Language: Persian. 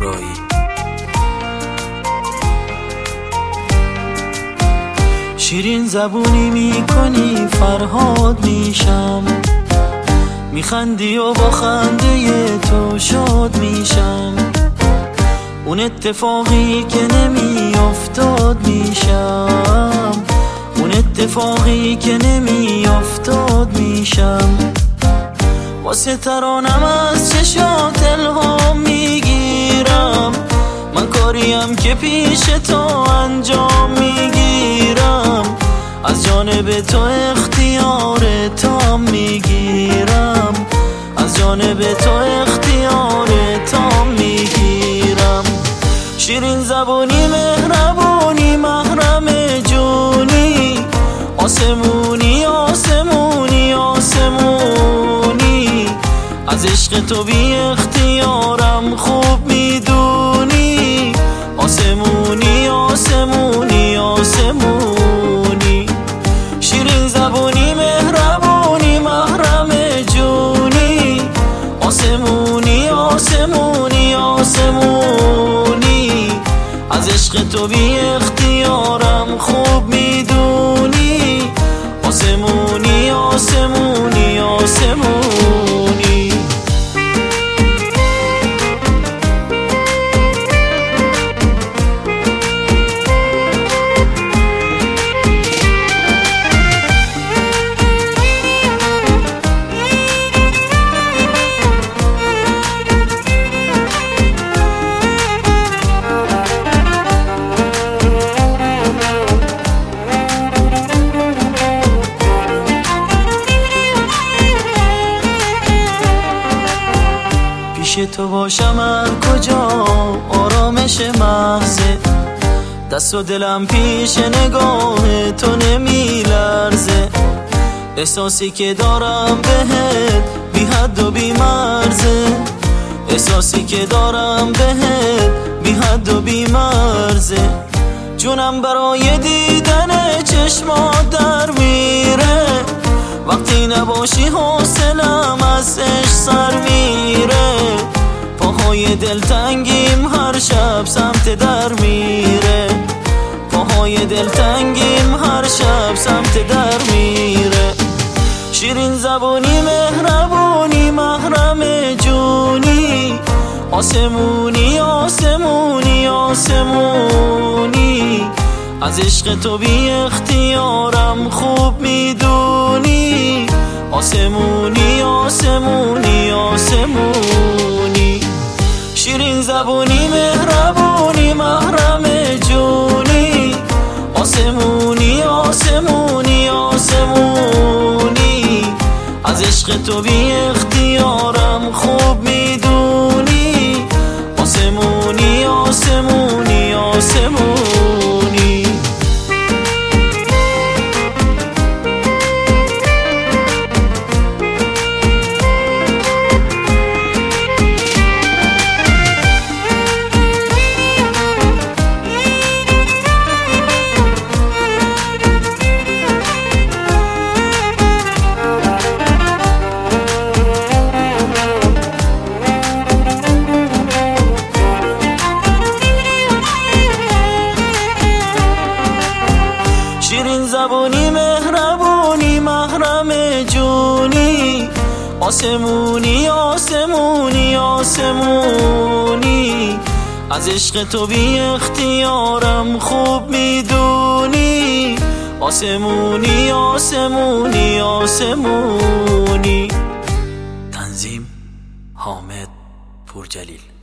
اهورایی. شیرین زبونی میکنی فرهاد میشم، میخندی و با خنده تو شاد میشم، اون اتفاقی که نمیافتاد میشم، اون اتفاقی که نمیافتاد میشم. واسه ترانم از چشات الهام میگیرم، من کاریم که پیش تو انجام میگیرم، از جانب تو اختیار تام میگیرم، از جانب تو اختیار تام میگیرم. شیرین زبونی مهربونی محرم جونی، آسمونی آسمونی آسمونی، از عشق تو بی اختیارم خوب میدونی، آسمونی آسمونی آسمونی. شیرین زبونی مهربونی محرم جونی، آسمونی آسمونی آسمونی، از عشق تو بی اختیارم خوب میدونی، آسمونی آسمونی آسمونی. پیش تو باشم هر کجا آرامش محضه، دست و دلم پیش نگاه تو نمیلرزه، احساسی که دارم بهت بی حد و بی مرزه، احساسی که دارم بهت بی حد و بی مرزه. جونم برای دیدن چشمات در میره، وقتی نباشی حوصله‌ام از عشق سر میره، پاهای دلتنگیم هر شب سمت در میره، پاهای دلتنگیم هر شب سمت در میره. شیرین زبونی مهربونی محرم جونی، آسمونی آسمونی آسمونی، از عشق تو بی اختیارم خوب میدونی، آسمونی آسمونی آسمونی. شیرین زبونی مهربونی محرم جونی، آسمونی آسمونی آسمونی، از عشق تو بی اختیارم خوب میدونی، آسمونی آسمونی آسمونی. شیرین زبونی مهربونی محرم جونی، آسمونی آسمونی آسمونی، از عشق تو بی اختیارم خوب میدونی، آسمونی آسمونی آسمونی. تنظیم حامد پورجلیل.